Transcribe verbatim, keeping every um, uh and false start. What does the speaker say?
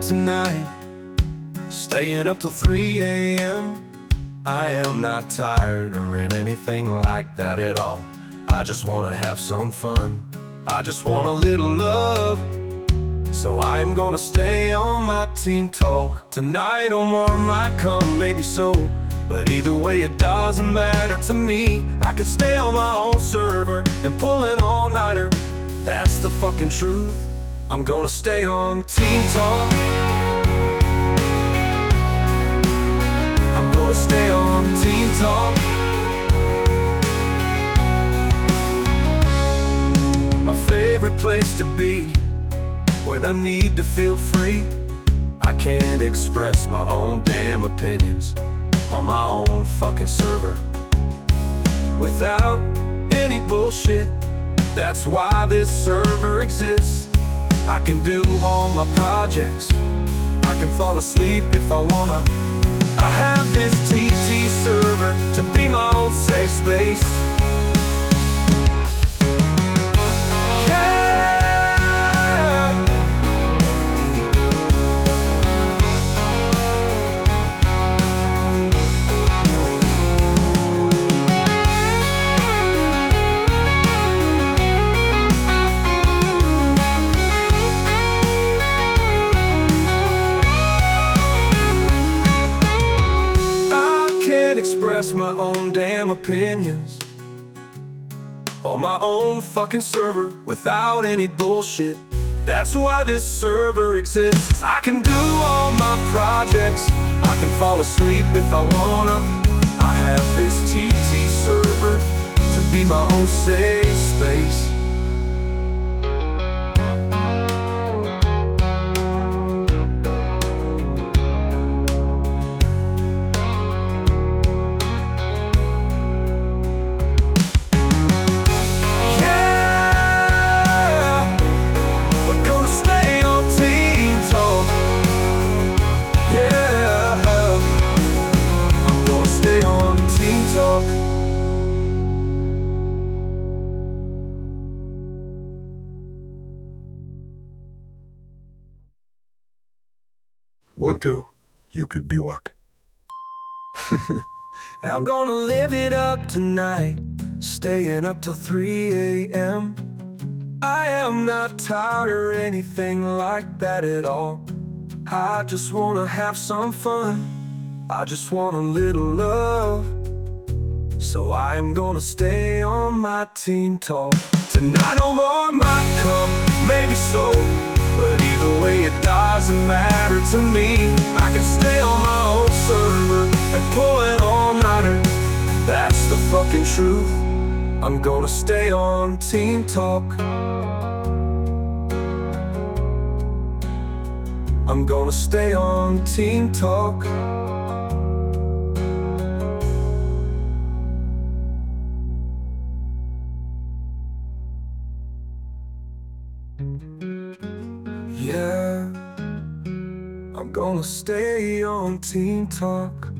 tonight, staying up till three A M I am not tired or in anything like that at all. I just wanna have some fun, I just want a little love. So I'm gonna stay on my team talk. Tonight or more might come, maybe so, but either way it doesn't matter to me. I could stay on my own server and pull an all-nighter. That's the fucking truth. I'm gonna stay on Team Talk. I'm gonna stay on Team Talk. My favorite place to be, when I need to feel free. I can't express my own damn opinions on my own fucking server without any bullshit. That's why this server exists. I can do all my projects, I can fall asleep if I wanna. I have this T T server to be my own safe space. Express my own damn opinions on my own fucking server without any bullshit. That's why this server exists. I can do all my projects, I can fall asleep if I wanna. I have this T T server to be my own safe space. What do you could be like? I'm gonna live it up tonight, staying up till three A M I am not tired or anything like that at all. I just wanna have some fun, I just want a little love. So I'm gonna stay on my team talk. Tonight no more might come, maybe so, but either way it doesn't matter to me. I can stay on my own server and pull an all-nighter. That's the fucking truth. I'm gonna stay on Team Talk. I'm gonna stay on Team Talk. Yeah, I'm gonna stay on Team Talk.